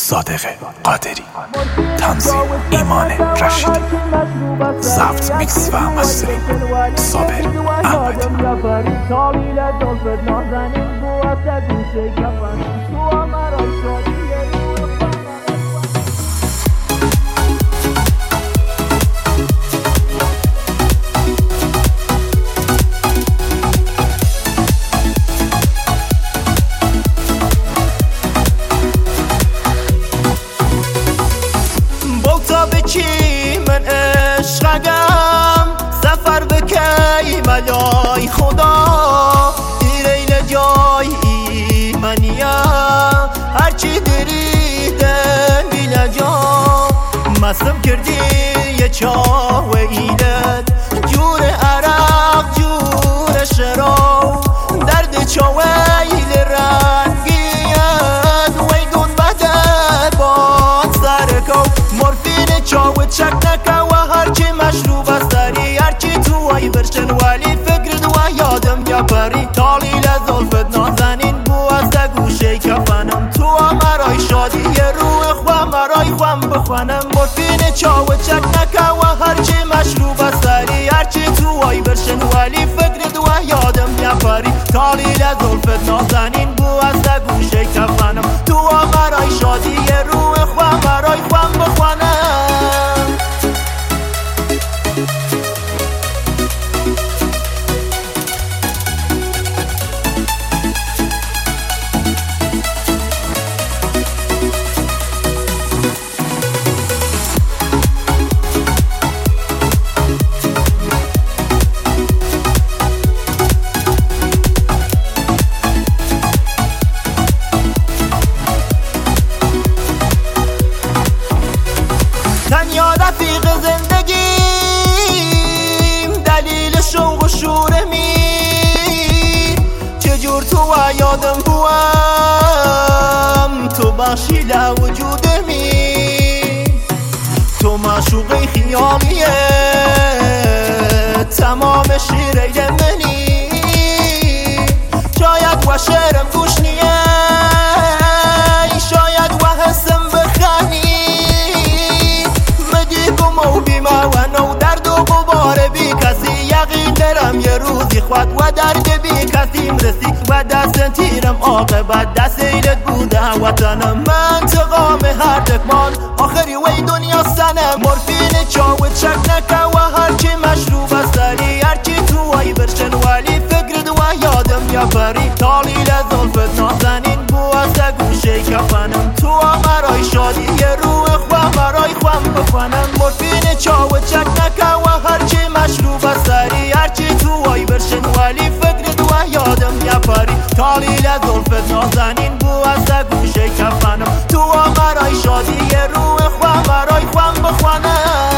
صادق قادری، تنظیم ایمان رشیدی، ضبط میکس و مسترینگ صابر احمدی. من عشقم سفر بکی ملای خدا ایره جای ایمانیا هرچی دریدن بیل جا مستم کردی یه چاو ایلت جور عرق جور شراب درد چاو ایل رنگیت ویدون بدر باد سرکو مورفین چاو چک نکا و هرچی مشروب استری هرچی تو وای برشن ولی فکر دو یادم یا پری تالی لزلفت نازنین بو از گوشه کفنم تو مرای شادی یه روح خواه مرای خوام بخوانم مورفین چاو چک نکا و هرچی مشروب استری هرچی تو وای برشن ولی فکر دو یادم یا پری تالی لزلفت نازنین بو از گوشه کفنم تو مرای شادی یه روح خواه مرای خوام بخوانم. تنیا رفیق زندگیم دلیل شوق و شورمی چجور تو یادم بوام تو بخشی لوجودمی تو معشوق خیالیه تمام شیره منی شاید و شعرم گوش نیه شاید و حسم بخنی و بیما و نو درد و غبار بی کسی یقین دارم یه روزی خود و درد بی کسی مرسی و دست تیرم عاقبت دست ایلت بوده وطنم من انتقام هر دکمان آخری وی دنیا سنم مورفین چاو چک نکا و هرچی مشروب استری هرچی تو وی برشن ولی فکر دو یادم یا پری تالی لزلفت نازنین بو از گوشه کفنم تو مرای شادی یه روح خواه مرای خوام بخوانم مورفین چاو چک نکا و هرچی مشروب استری هرچی تو وای برشن ولی فکر دو یادم یا پری تالی لزلفت نازنین بو از گوشه کفنم تو مرای شادی یه روح خواه مرای خوام بخوانم.